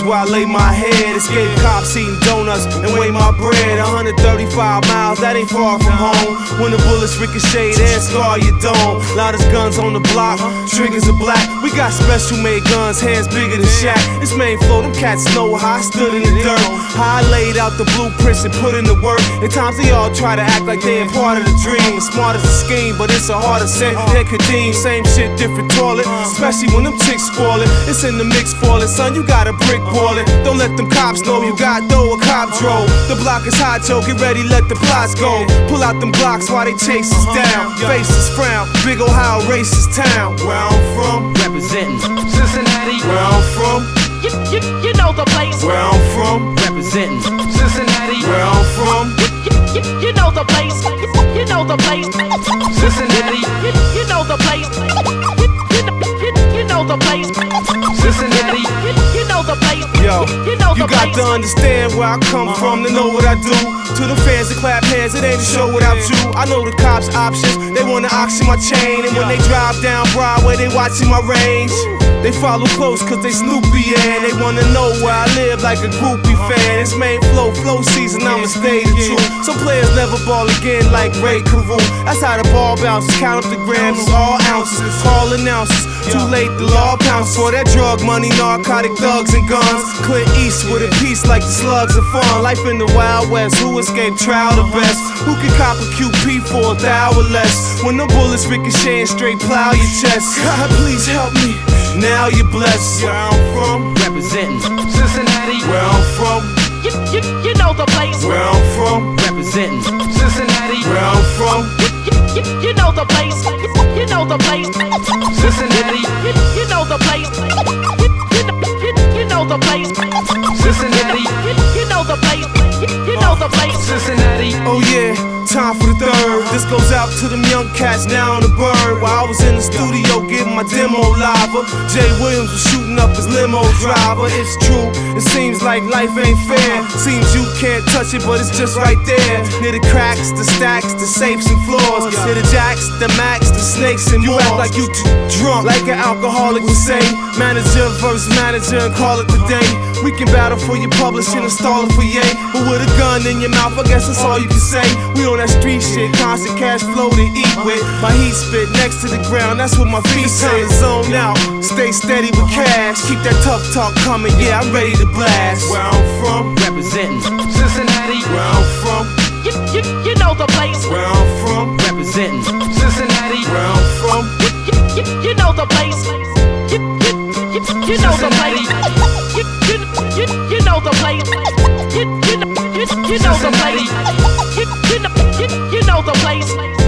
where I lay my head. Escape cops eating donuts and weigh my bread. 135 miles, that ain't far from home. When the bullets ricochet and scar your dome. Loudest guns on the block, triggers are black. We got special made guns, hands bigger than Shaq. This main flow, them cats know how I stood in the dirt. How I laid out the blueprints and put in the work. At times they all try to act like they ain't part of the dream. Smart as a scheme, but it's a harder set. Head Kadeem, same shit, different toilet. Especially when them chicks spoil it. It's in the mix for it, son, you got a brick boiling. Don't let them cops know you got dough, a cop drove. The block is hot, Joe, get ready, let the plots go. Pull out them blocks while they chase us down. Faces frown, big Ohio racist town. Where I'm from, representing Cincinnati. Where I'm from, You know the place. where I'm from, Representing Cincinnati. where I'm from. You know the place. You know the place. Cincinnati. You know the place. You know the place. Cincinnati. You know the place. Yo, You know you the got place. to understand where I come from to know what I do. To the fans that clap hands, it ain't a show without you. I know the cops' options, they wanna auction my chain. And when they drive down Broadway, they watching my range. They follow close cause they Snoopy and they wanna know where I live like a groupie fan. It's main flow season, I'ma stay the truth. Some players never ball again like Ray Carew. That's how the ball bounces, count up the grams, it's all ounces. Call announcers, too late, the law pounce. For that drug money, narcotic thugs and guns. Clint Eastwood in peace like the slugs of fun. Life in the Wild West, who escaped trial the best? Who can cop a QP for $1 or less? When the bullets ricochet and straight plow your chest. God, please help me. Now you're blessed. Where I'm from, Representing Cincinnati. where I'm from, You know the place. where I'm from, Representing Cincinnati. where I'm from. You know the place. You know the place. Cincinnati. You know the place. You know the place. Cincinnati. You know the place. You know the place. Cincinnati. Oh yeah, time for the third. This goes out to them young cats now on the bird. While I was in the studio getting my demo live, Jay Williams was shooting up his limo driver. It's true, it seems like life ain't fair. Seems you can't touch it, but it's just right there. Near the cracks, the stacks, the safes and floors. Near the jacks, the max, the snakes and more. You act like you too drunk, like an alcoholic would say. Manager versus manager and call it the day. We can battle for your publishing, install it for yay. But with a gun in your mouth, I guess that's all you can say. We on that street shit, constant cash flow to eat with. My heat spit next to the ground, that's what my feet say. Zone out, stay steady with cash. Keep that tough talk coming, yeah, I'm ready to blast. Where I'm from, Representing Cincinnati. where I'm from, You know the place. where I'm from, Representing Cincinnati. where I'm from. You know the place. You know the place. You know the place. You know the place. You know the place.